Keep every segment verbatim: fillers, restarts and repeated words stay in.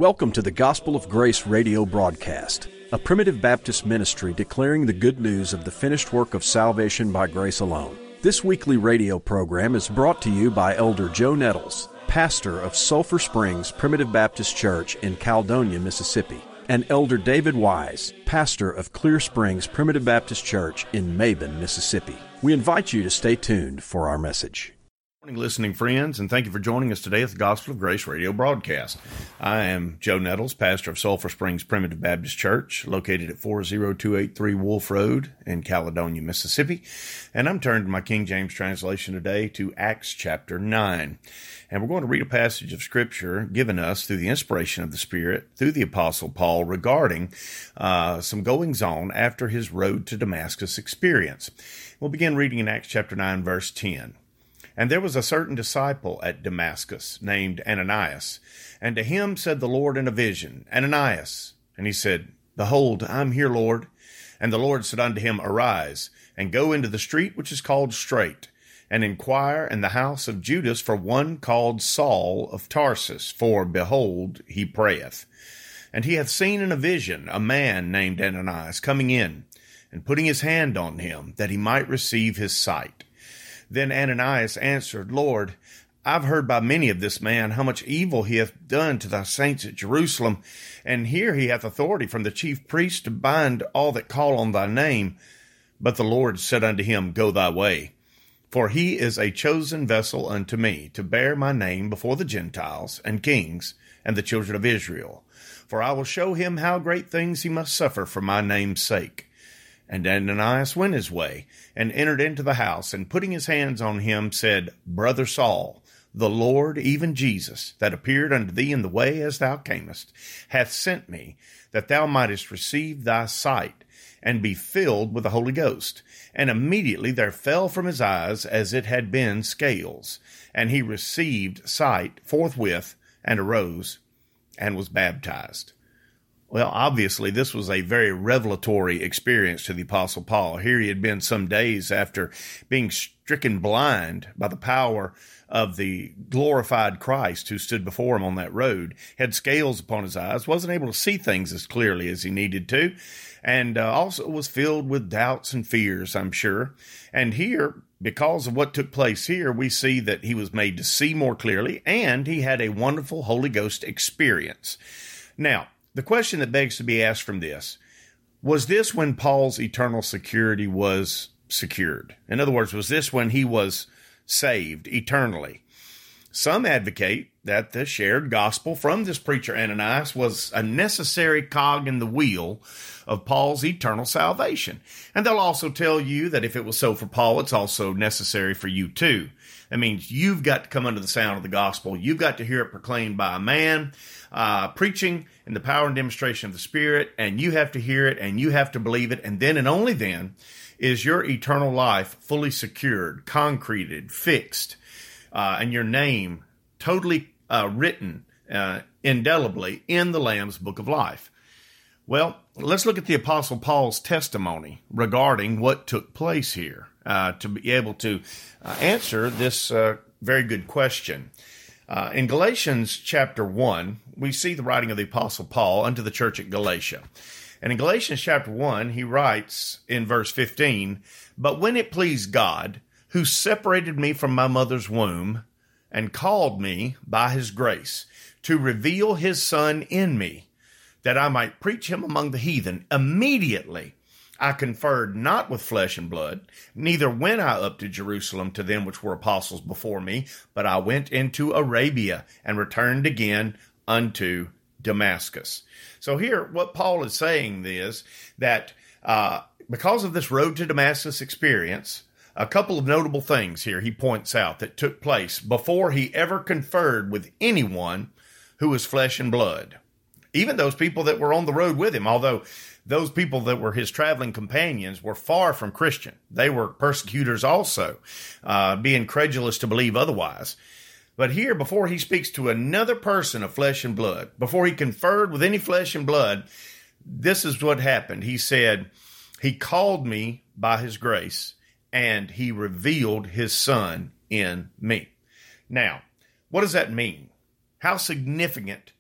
Welcome to the Gospel of Grace radio broadcast, a primitive Baptist ministry declaring the good news of the finished work of salvation by grace alone. This weekly radio program is brought to you by Elder Joe Nettles, pastor of Sulphur Springs Primitive Baptist Church in Caledonia, Mississippi, and Elder David Wise, pastor of Clear Springs Primitive Baptist Church in Maben, Mississippi. We invite you to stay tuned for our message. Good morning, listening friends, and thank you for joining us today at the Gospel of Grace radio broadcast. I am Joe Nettles, pastor of Sulphur Springs Primitive Baptist Church, located at four oh two eight three Wolf Road in Caledonia, Mississippi, and I'm turning to my King James translation today to Acts chapter nine. And we're going to read a passage of Scripture given us through the inspiration of the Spirit through the Apostle Paul regarding uh, some goings-on after his road to Damascus experience. We'll begin reading in Acts chapter nine, verse ten. And there was a certain disciple at Damascus named Ananias, and to him said the Lord in a vision, Ananias. And he said, Behold, I am here, Lord. And the Lord said unto him, Arise, and go into the street which is called Straight, and inquire in the house of Judas for one called Saul of Tarsus, for, behold, he prayeth. And he hath seen in a vision a man named Ananias coming in, and putting his hand on him, that he might receive his sight. Then Ananias answered, Lord, I've heard by many of this man how much evil he hath done to thy saints at Jerusalem, and here he hath authority from the chief priest to bind all that call on thy name. But the Lord said unto him, Go thy way, for he is a chosen vessel unto me, to bear my name before the Gentiles and kings and the children of Israel. For I will show him how great things he must suffer for my name's sake. And Ananias went his way, and entered into the house, and putting his hands on him, said, Brother Saul, the Lord, even Jesus, that appeared unto thee in the way as thou camest, hath sent me, that thou mightest receive thy sight, and be filled with the Holy Ghost. And immediately there fell from his eyes as it had been scales, and he received sight forthwith, and arose, and was baptized. Well, obviously, this was a very revelatory experience to the Apostle Paul. Here he had been some days after being stricken blind by the power of the glorified Christ who stood before him on that road, had scales upon his eyes, wasn't able to see things as clearly as he needed to, and uh, also was filled with doubts and fears, I'm sure. And here, because of what took place here, we see that he was made to see more clearly, and he had a wonderful Holy Ghost experience. Now, the question that begs to be asked from this, was this when Paul's eternal security was secured? In other words, was this when he was saved eternally? Some advocate that the shared gospel from this preacher Ananias was a necessary cog in the wheel of Paul's eternal salvation. And they'll also tell you that if it was so for Paul, it's also necessary for you too. That means you've got to come under the sound of the gospel. You've got to hear it proclaimed by a man, uh, preaching in the power and demonstration of the Spirit, and you have to hear it, and you have to believe it, and then and only then is your eternal life fully secured, concreted, fixed, uh, and your name totally uh, written uh, indelibly in the Lamb's Book of Life. Well, let's look at the Apostle Paul's testimony regarding what took place here uh, to be able to uh, answer this uh, very good question. Uh, in Galatians chapter one, we see the writing of the Apostle Paul unto the church at Galatia. And in Galatians chapter one, he writes in verse fifteen, But when it pleased God, who separated me from my mother's womb, and called me by his grace, to reveal his Son in me, that I might preach him among the heathen, immediately I conferred not with flesh and blood, neither went I up to Jerusalem to them which were apostles before me, but I went into Arabia, and returned again unto Damascus. So here, what Paul is saying is that uh, because of this road to Damascus experience, a couple of notable things here he points out that took place before he ever conferred with anyone who was flesh and blood. Even those people that were on the road with him, although those people that were his traveling companions were far from Christian. They were persecutors also, uh, being credulous to believe otherwise. But here, before he speaks to another person of flesh and blood, before he conferred with any flesh and blood, this is what happened. He said, He called me by his grace, and he revealed his Son in me. Now, what does that mean? How significant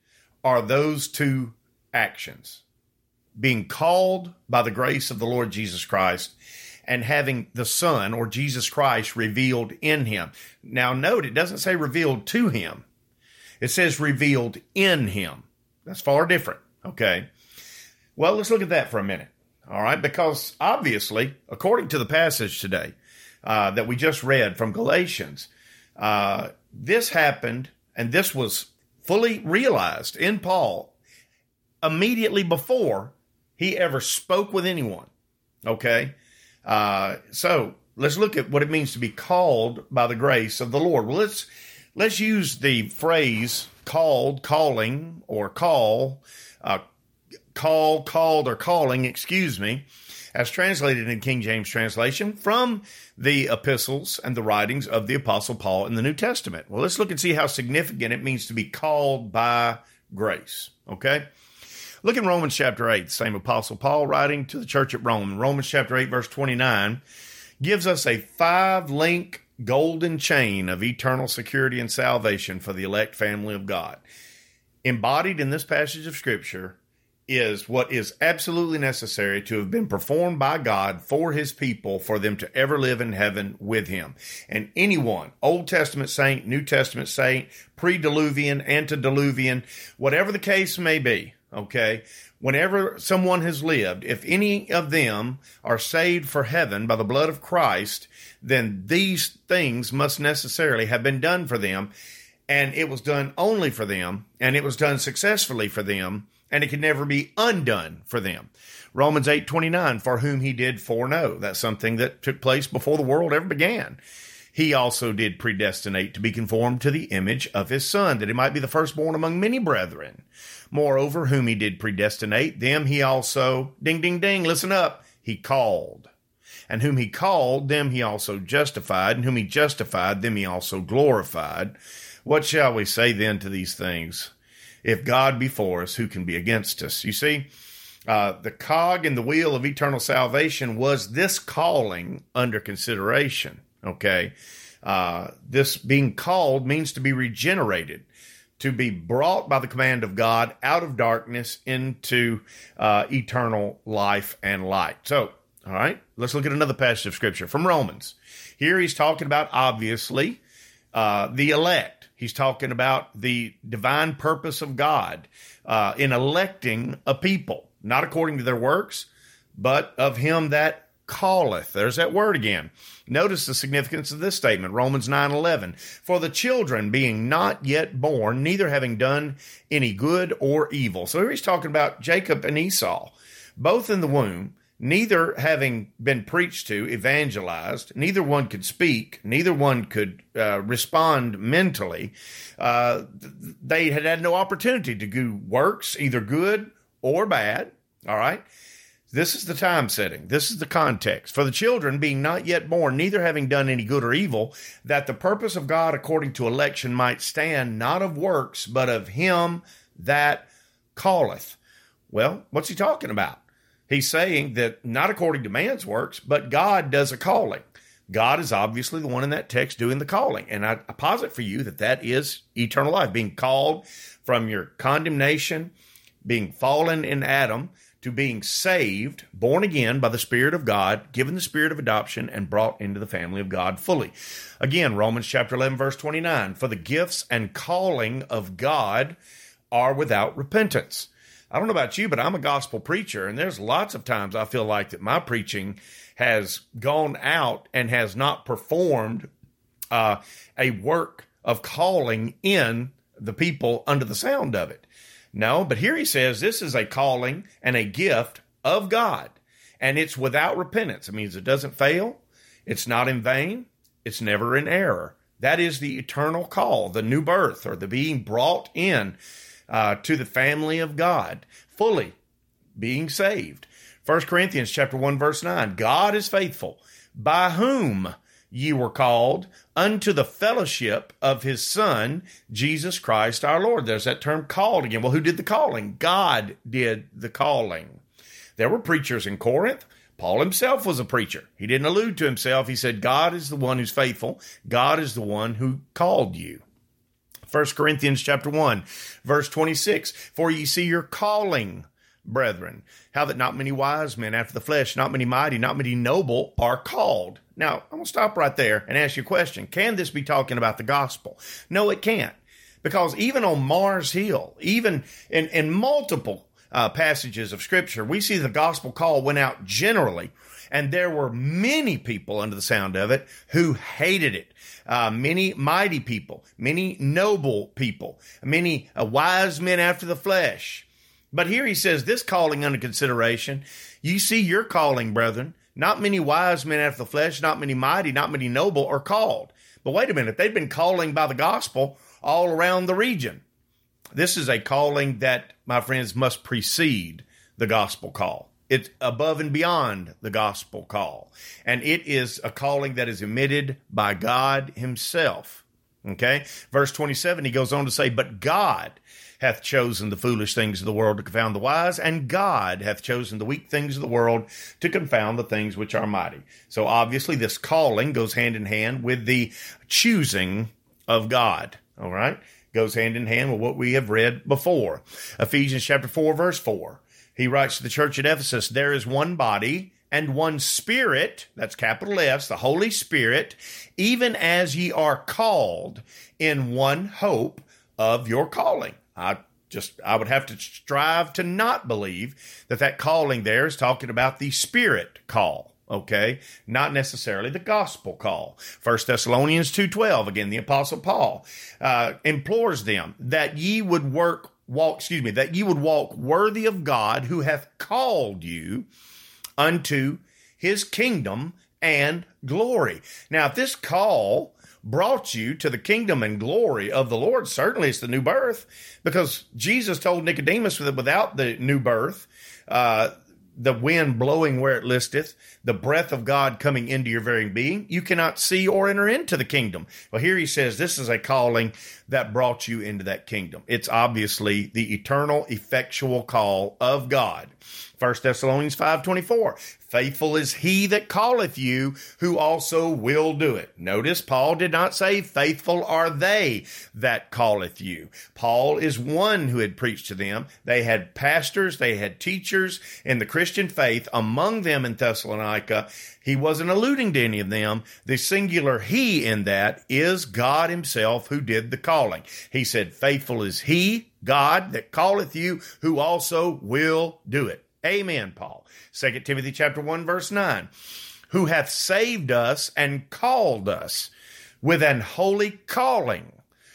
are those two actions: being called by the grace of the Lord Jesus Christ and having the Son, or Jesus Christ, revealed in him. Now note, it doesn't say revealed to him. It says revealed in him. That's far different, okay? Well, let's look at that for a minute, all right? Because obviously, according to the passage today uh, that we just read from Galatians, uh, this happened, and this was fully realized in Paul immediately before he ever spoke with anyone, okay? Uh, so let's look at what it means to be called by the grace of the Lord. Well, let's, let's use the phrase called, calling, or call, uh, call, called, or calling, excuse me, as translated in King James translation from the epistles and the writings of the Apostle Paul in the New Testament. Well, let's look and see how significant it means to be called by grace, okay? Look in Romans chapter eight, same Apostle Paul writing to the church at Rome. Romans chapter eight, verse twenty-nine, gives us a five-link golden chain of eternal security and salvation for the elect family of God. Embodied in this passage of Scripture is what is absolutely necessary to have been performed by God for his people for them to ever live in heaven with him. And anyone, Old Testament saint, New Testament saint, pre-diluvian, antediluvian, whatever the case may be, okay, whenever someone has lived, if any of them are saved for heaven by the blood of Christ, then these things must necessarily have been done for them. And it was done only for them, and it was done successfully for them, and it could never be undone for them. Romans eight twenty-nine, for whom he did foreknow. That's something that took place before the world ever began. He also did predestinate to be conformed to the image of his Son, that he might be the firstborn among many brethren. Moreover, whom he did predestinate, them he also, ding, ding, ding, listen up, he called. And whom he called, them he also justified, and whom he justified, them he also glorified. What shall we say then to these things? If God be for us, who can be against us? You see, uh, the cog in the wheel of eternal salvation was this calling under consideration, okay? Uh, this being called means to be regenerated, to be brought by the command of God out of darkness into uh, eternal life and light. So, all right, let's look at another passage of Scripture from Romans. Here he's talking about, obviously, uh, the elect. He's talking about the divine purpose of God uh, in electing a people, not according to their works, but of him that calleth. There's that word again. Notice the significance of this statement, Romans nine eleven. For the children being not yet born, neither having done any good or evil. So here he's talking about Jacob and Esau, both in the womb, neither having been preached to, evangelized, neither one could speak, neither one could uh, respond mentally. Uh, they had had no opportunity to do works, either good or bad. All right. This is the time setting. This is the context. For the children being not yet born, neither having done any good or evil, that the purpose of God according to election might stand, not of works, but of him that calleth. Well, what's he talking about? He's saying that not according to man's works, but God does a calling. God is obviously the one in that text doing the calling. And I posit for you that that is eternal life, being called from your condemnation, being fallen in Adam, to being saved, born again by the Spirit of God, given the spirit of adoption, and brought into the family of God fully. Again, Romans chapter eleven, verse twenty-nine, for the gifts and calling of God are without repentance. I don't know about you, but I'm a gospel preacher, and there's lots of times I feel like that my preaching has gone out and has not performed uh, a work of calling in the people under the sound of it. No, but here he says this is a calling and a gift of God, and it's without repentance. It means it doesn't fail. It's not in vain. It's never in error. That is the eternal call, the new birth, or the being brought in uh, to the family of God, fully being saved. First Corinthians chapter one, verse nine, God is faithful, by whom ye were called unto the fellowship of his Son, Jesus Christ our Lord. There's that term called again. Well, who did the calling? God did the calling. There were preachers in Corinth. Paul himself was a preacher. He didn't allude to himself. He said, God is the one who's faithful. God is the one who called you. First Corinthians chapter one, verse twenty-six, for ye see your calling, brethren, how that not many wise men after the flesh, not many mighty, not many noble are called. Now, I'm going to stop right there and ask you a question. Can this be talking about the gospel? No, it can't. Because even on Mars Hill, even in, in multiple uh, passages of Scripture, we see the gospel call went out generally, and there were many people under the sound of it who hated it. Uh, many mighty people, many noble people, many uh, wise men after the flesh. But here he says, this calling under consideration, you see your calling, brethren. Not many wise men after the flesh, not many mighty, not many noble are called. But wait a minute, they've been calling by the gospel all around the region. This is a calling that, my friends, must precede the gospel call. It's above and beyond the gospel call. And it is a calling that is emitted by God himself. Okay? Verse twenty-seven, he goes on to say, but God hath chosen the foolish things of the world to confound the wise, and God hath chosen the weak things of the world to confound the things which are mighty. So obviously this calling goes hand in hand with the choosing of God. All right? Goes hand in hand with what we have read before. Ephesians chapter four, verse four. He writes to the church at Ephesus, there is one body and one Spirit, that's capital S, the Holy Spirit, even as ye are called in one hope of your calling. I just, I would have to strive to not believe that that calling there is talking about the Spirit call. Okay, not necessarily the gospel call. First Thessalonians two twelve, again, the Apostle Paul uh, implores them that ye would work, walk, excuse me, that ye would walk worthy of God who hath called you unto his kingdom and glory. Now, if this call brought you to the kingdom and glory of the Lord, certainly it's the new birth, because Jesus told Nicodemus that without the new birth, uh, the wind blowing where it listeth, the breath of God coming into your very being, you cannot see or enter into the kingdom. Well, here he says this is a calling that brought you into that kingdom. It's obviously the eternal, effectual call of God. First Thessalonians five twenty-four, faithful is he that calleth you, who also will do it. Notice Paul did not say faithful are they that calleth you. Paul is one who had preached to them. They had pastors, they had teachers in the Christian faith among them in Thessalonica. He wasn't alluding to any of them. The singular he in that is God himself who did the calling. He said, faithful is he, God, that calleth you, who also will do it. Amen, Paul. Second Timothy chapter one, verse nine, who hath saved us and called us with an holy calling,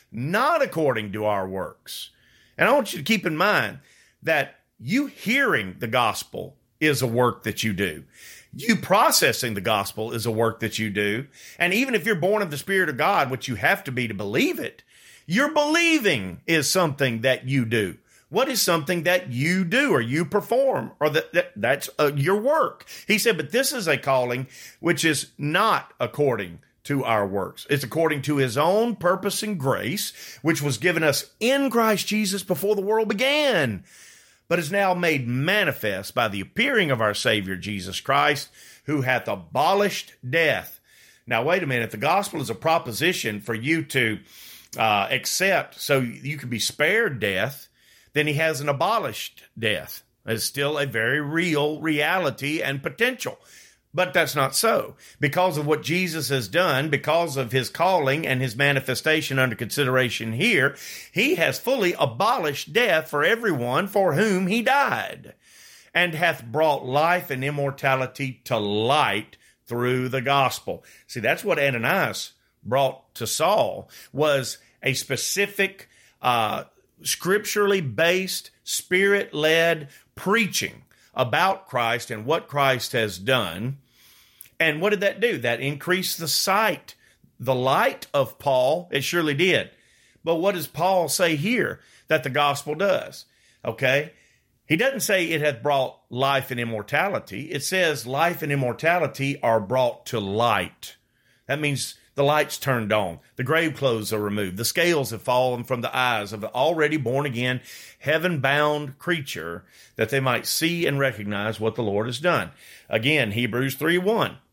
not according to our works. And I want you to keep in mind that you hearing the gospel is a work that you do. You processing the gospel is a work that you do. And even if you're born of the Spirit of God, which you have to be to believe it, your believing is something that you do. What is something that you do or you perform or that, that that's uh, your work? He said, but this is a calling which is not according to our works. It's according to his own purpose and grace, which was given us in Christ Jesus before the world began, but is now made manifest by the appearing of our Savior, Jesus Christ, who hath abolished death. Now, wait a minute. The gospel is a proposition for you to uh, accept so you can be spared death. Then he hasn't abolished death. It's still a very real reality and potential. But that's not so. Because of what Jesus has done, because of his calling and his manifestation under consideration here, he has fully abolished death for everyone for whom he died, and hath brought life and immortality to light through the gospel. See, that's what Ananias brought to Saul, was a specific uh scripturally based, spirit-led preaching about Christ and what Christ has done. And what did that do? That increased the sight, the light of Paul. It surely did. But what does Paul say here that the gospel does? Okay? He doesn't say it hath brought life and immortality. It says life and immortality are brought to light. That means the light's turned on. The grave clothes are removed. The scales have fallen from the eyes of the already born-again, heaven-bound creature, that they might see and recognize what the Lord has done. Again, Hebrews three one.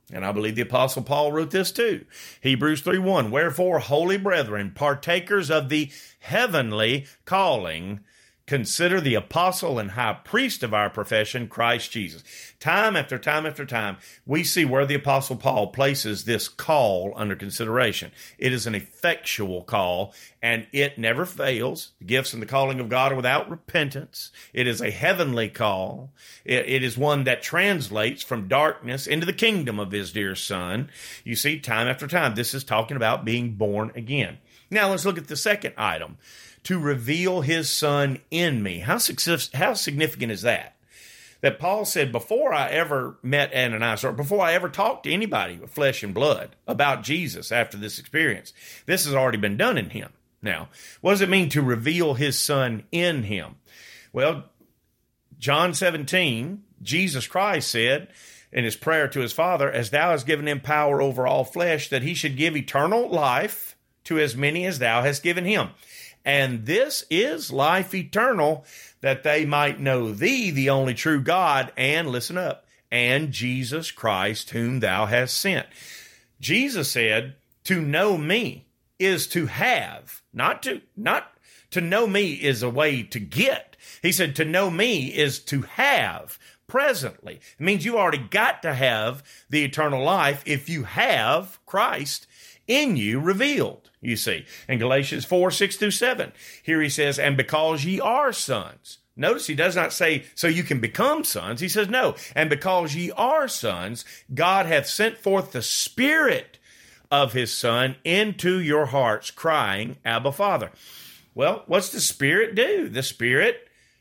And I believe the Apostle Paul wrote this too. Hebrews three one, wherefore, holy brethren, partakers of the heavenly calling, consider the apostle and high priest of our profession, Christ Jesus. Time after time after time, we see where the Apostle Paul places this call under consideration. It is an effectual call, and it never fails. The gifts and the calling of God are without repentance. It is a heavenly call. It, it is one that translates from darkness into the kingdom of his dear Son. You see, time after time, this is talking about being born again. Now, let's look at the second item. To reveal his Son in me. How, how significant is that? That Paul said, before I ever met Ananias, or before I ever talked to anybody with flesh and blood about Jesus after this experience, this has already been done in him. Now, what does it mean to reveal his Son in him? Well, John seventeen, Jesus Christ said in his prayer to his Father, as thou hast given him power over all flesh, that he should give eternal life to as many as thou hast given him. And this is life eternal, that they might know thee, the only true God, and, listen up, and Jesus Christ, whom thou hast sent. Jesus said, to know me is to have, not to, not to know me is a way to get. He said, to know me is to have presently. It means you already got to have the eternal life if you have Christ in you revealed. You see, in Galatians four, six through seven, here he says, and because ye are sons. Notice he does not say, so you can become sons. He says, no, and because ye are sons, God hath sent forth the Spirit of his Son into your hearts, crying, Abba, Father. Well, what's the Spirit do? The Spirit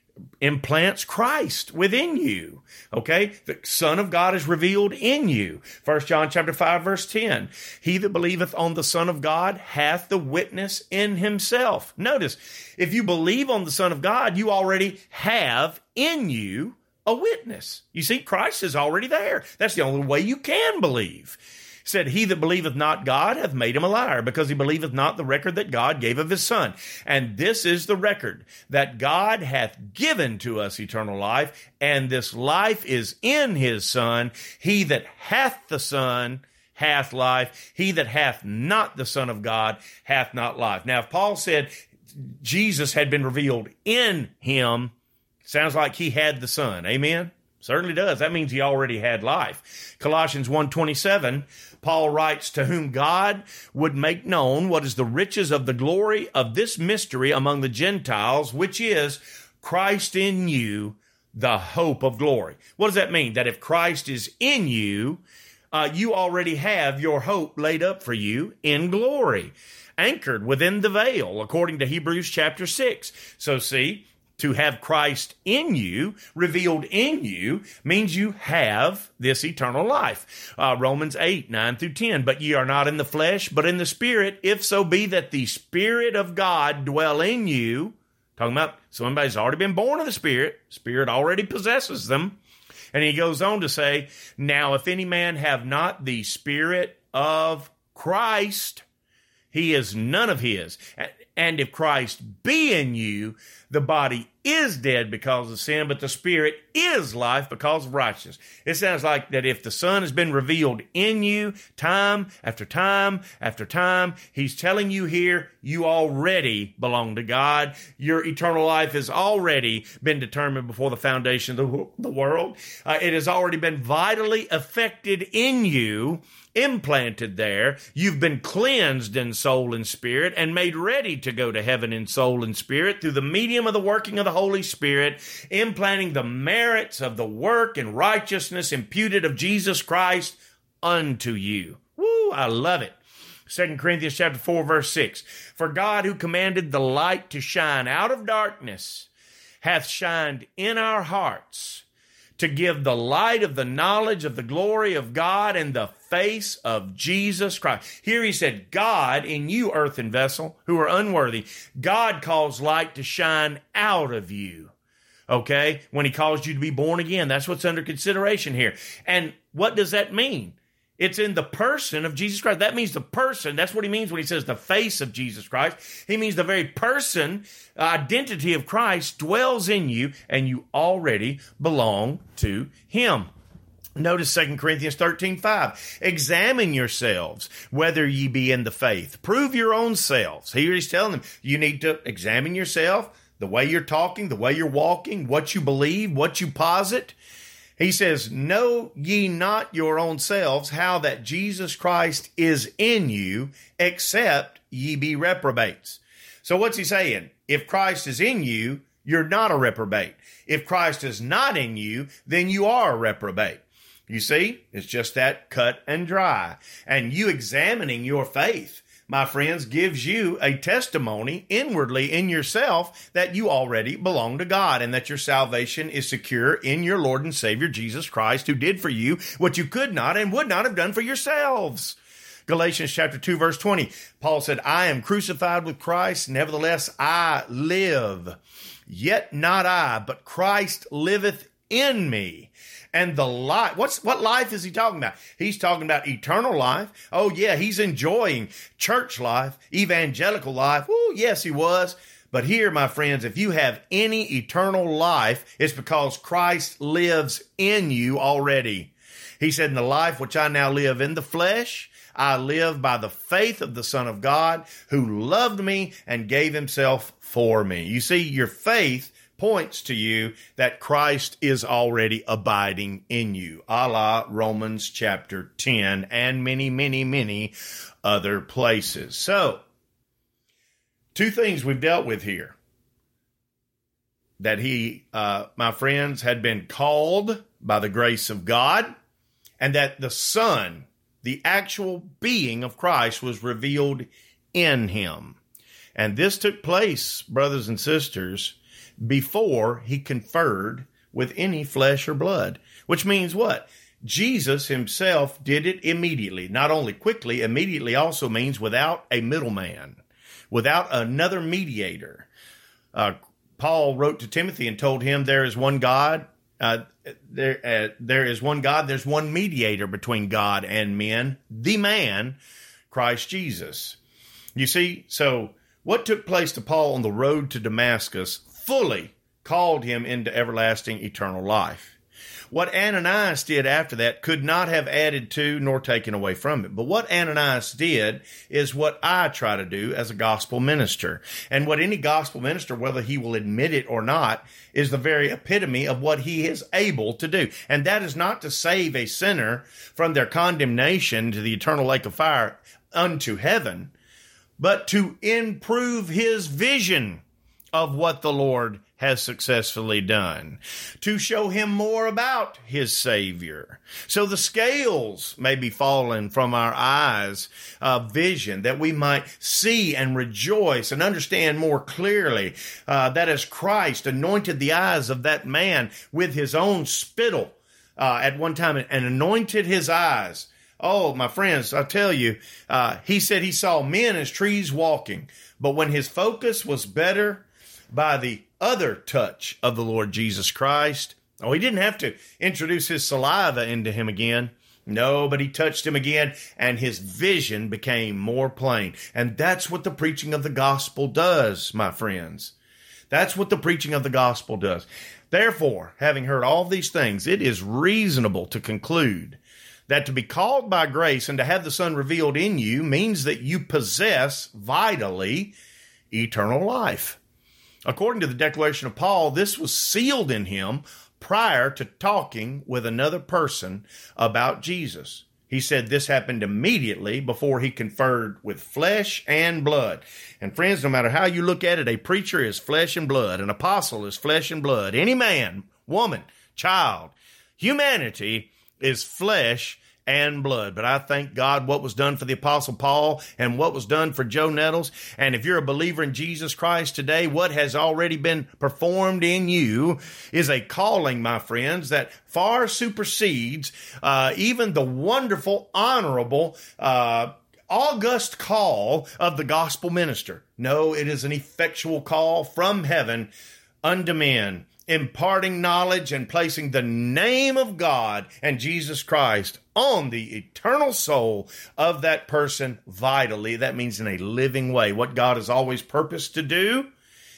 implants Christ within you. Okay? The Son of God is revealed in you. First John chapter five, verse ten. He that believeth on the Son of God hath the witness in himself. Notice, if you believe on the Son of God, you already have in you a witness. You see, Christ is already there. That's the only way you can believe. Said, he that believeth not God hath made him a liar, because he believeth not the record that God gave of his Son. And this is the record, that God hath given to us eternal life, and this life is in his Son. He that hath the Son hath life. He that hath not the Son of God hath not life. Now, if Paul said Jesus had been revealed in him, sounds like he had the Son. Amen? Certainly does. That means he already had life. Colossians one twenty-seven, Paul writes, to whom God would make known what is the riches of the glory of this mystery among the Gentiles, which is Christ in you, the hope of glory. What does that mean? That if Christ is in you, uh, you already have your hope laid up for you in glory, anchored within the veil, according to Hebrews chapter six. So see, to have Christ in you, revealed in you, means you have this eternal life. Uh, Romans eight, nine through ten, but ye are not in the flesh, but in the Spirit, if so be that the Spirit of God dwell in you. Talking about somebody's already been born of the Spirit. Spirit already possesses them. And he goes on to say, now if any man have not the Spirit of Christ, he is none of his. And if Christ be in you, the body is dead because of sin, but the Spirit is life because of righteousness. It sounds like that if the Son has been revealed in you time after time after time, he's telling you here, you already belong to God. Your eternal life has already been determined before the foundation of the world. Uh, it has already been vitally affected in you, implanted there. You've been cleansed in soul and spirit and made ready to go to heaven in soul and spirit through the medium of the working of the Holy Spirit, implanting the merits of the work and righteousness imputed of Jesus Christ unto you. Woo, I love it. Second Corinthians chapter four, verse six. For God, who commanded the light to shine out of darkness, hath shined in our hearts to give the light of the knowledge of the glory of God in the face of Jesus Christ. Here he said, God in you, earthen vessel, who are unworthy, God calls light to shine out of you. Okay? When he calls you to be born again, that's what's under consideration here. And what does that mean? It's in the person of Jesus Christ. That means the person. That's what he means when he says the face of Jesus Christ. He means the very person, identity of Christ dwells in you, and you already belong to him. Notice Second Corinthians thirteen five. Examine yourselves, whether ye be in the faith. Prove your own selves. Here he's telling them, you need to examine yourself, the way you're talking, the way you're walking, what you believe, what you posit. He says, know ye not your own selves how that Jesus Christ is in you, except ye be reprobates. So what's he saying? If Christ is in you, you're not a reprobate. If Christ is not in you, then you are a reprobate. You see, it's just that cut and dry. And you examining your faith, my friends, gives you a testimony inwardly in yourself that you already belong to God and that your salvation is secure in your Lord and Savior, Jesus Christ, who did for you what you could not and would not have done for yourselves. Galatians chapter two, verse twenty, Paul said, I am crucified with Christ, nevertheless I live. Yet not I, but Christ liveth in me. And the life, what's, what life is he talking about? He's talking about eternal life. Oh yeah, he's enjoying church life, evangelical life. Woo, yes, he was. But here, my friends, if you have any eternal life, it's because Christ lives in you already. He said, in the life which I now live in the flesh, I live by the faith of the Son of God who loved me and gave himself for me. You see, your faith points to you that Christ is already abiding in you, a la Romans chapter ten and many, many, many other places. So, two things we've dealt with here. That he, uh, my friends, had been called by the grace of God, and that the Son, the actual being of Christ, was revealed in him. And this took place, brothers and sisters, before he conferred with any flesh or blood, which means what? Jesus himself did it immediately. Not only quickly, immediately also means without a middleman, without another mediator. Uh, Paul wrote to Timothy and told him there is one God, uh, there, uh, there is one God, there's one mediator between God and men, the man, Christ Jesus. You see, so what took place to Paul on the road to Damascus fully called him into everlasting eternal life. What Ananias did after that could not have added to nor taken away from it. But what Ananias did is what I try to do as a gospel minister. And what any gospel minister, whether he will admit it or not, is the very epitome of what he is able to do. And that is not to save a sinner from their condemnation to the eternal lake of fire unto heaven, but to improve his vision of what the Lord has successfully done, to show him more about his Savior. So the scales may be fallen from our eyes of vision, that we might see and rejoice and understand more clearly uh, that as Christ anointed the eyes of that man with his own spittle uh, at one time and anointed his eyes. Oh, my friends, I tell you, uh, he said he saw men as trees walking, but when his focus was better by the other touch of the Lord Jesus Christ. Oh, he didn't have to introduce his saliva into him again. No, but he touched him again, and his vision became more plain. And that's what the preaching of the gospel does, my friends. That's what the preaching of the gospel does. Therefore, having heard all these things, it is reasonable to conclude that to be called by grace and to have the Son revealed in you means that you possess vitally eternal life. According to the declaration of Paul, this was sealed in him prior to talking with another person about Jesus. He said this happened immediately before he conferred with flesh and blood. And friends, no matter how you look at it, a preacher is flesh and blood. An apostle is flesh and blood. Any man, woman, child, humanity is flesh and blood. But I thank God what was done for the Apostle Paul and what was done for Joe Nettles. And if you're a believer in Jesus Christ today, what has already been performed in you is a calling, my friends, that far supersedes uh, even the wonderful, honorable, uh, august call of the gospel minister. No, it is an effectual call from heaven unto men, imparting knowledge and placing the name of God and Jesus Christ on the eternal soul of that person vitally. That means in a living way. What God has always purposed to do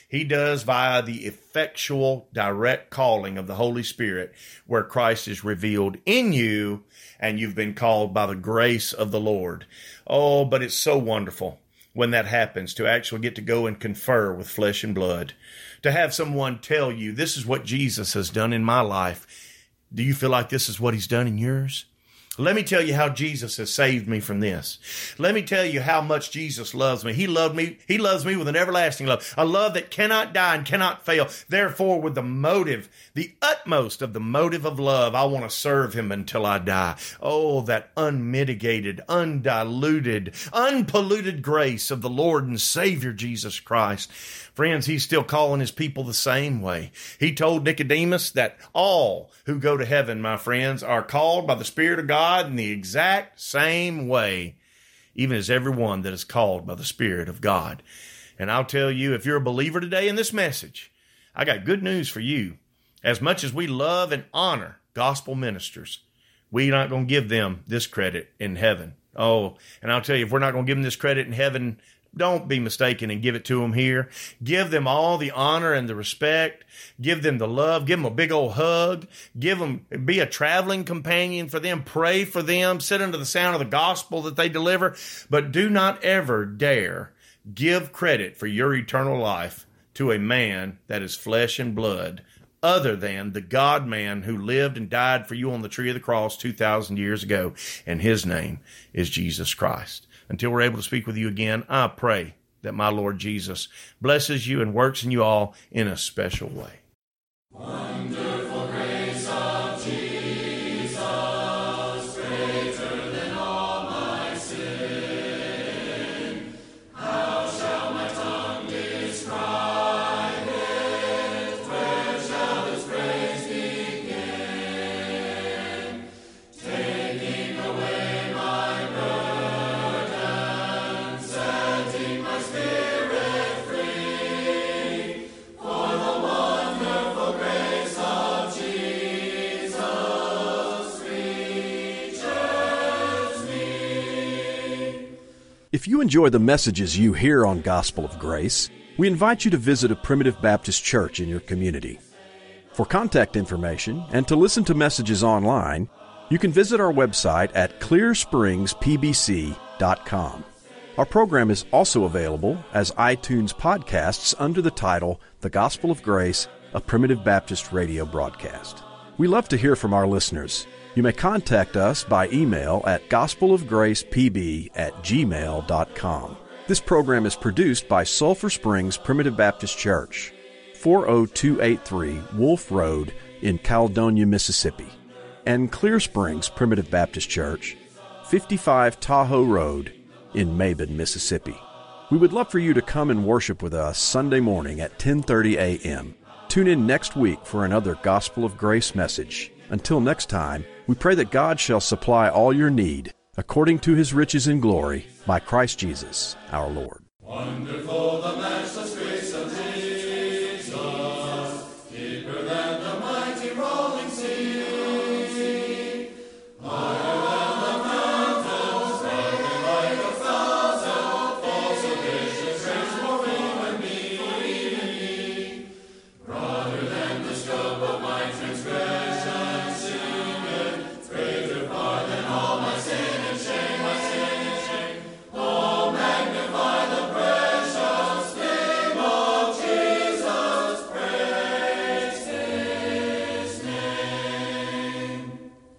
He does via the effectual, direct calling of the Holy Spirit, where Christ is revealed in you and you've been called by the grace of the Lord. Oh, but it's so wonderful when that happens, to actually get to go and confer with flesh and blood, to have someone tell you, this is what Jesus has done in my life. Do you feel like this is what he's done in yours? Let me tell you how Jesus has saved me from this. Let me tell you how much Jesus loves me. He loved me. He loves me with an everlasting love, a love that cannot die and cannot fail. Therefore, with the motive, the utmost of the motive of love, I want to serve him until I die. Oh, that unmitigated, undiluted, unpolluted grace of the Lord and Savior Jesus Christ. Friends, he's still calling his people the same way. He told Nicodemus that all who go to heaven, my friends, are called by the Spirit of God in the exact same way, even as everyone that is called by the Spirit of God. And I'll tell you, if you're a believer today in this message, I got good news for you. As much as we love and honor gospel ministers, we're not going to give them this credit in heaven. Oh, and I'll tell you, if we're not going to give them this credit in heaven, don't be mistaken and give it to them here. Give them all the honor and the respect. Give them the love. Give them a big old hug. Give them, be a traveling companion for them. Pray for them. Sit under the sound of the gospel that they deliver. But do not ever dare give credit for your eternal life to a man that is flesh and blood, other than the God-man who lived and died for you on the tree of the cross two thousand years ago. And his name is Jesus Christ. Until we're able to speak with you again, I pray that my Lord Jesus blesses you and works in you all in a special way. Wonderful grace of Jesus, greater than all my sin. How shall my tongue describe it? Where shall its praise begin? Taking away my burden, setting my spirit free, for the wonderful grace of Jesus reaches me. If you enjoy the messages you hear on Gospel of Grace, we invite you to visit a Primitive Baptist church in your community. For contact information and to listen to messages online, you can visit our website at clear springs p b c dot com. Our program is also available as iTunes podcasts under the title The Gospel of Grace, a Primitive Baptist radio broadcast. We love to hear from our listeners. You may contact us by email at gospelofgracepb at gmail dot com. This program is produced by Sulphur Springs Primitive Baptist Church, four oh two eight three Wolf Road in Caledonia, Mississippi, and Clear Springs Primitive Baptist Church, fifty-five Tahoe Road in Mabin, Mississippi. We would love for you to come and worship with us Sunday morning at ten thirty a.m. Tune in next week for another Gospel of Grace message. Until next time, we pray that God shall supply all your need according to his riches in glory by Christ Jesus our Lord. Wonderful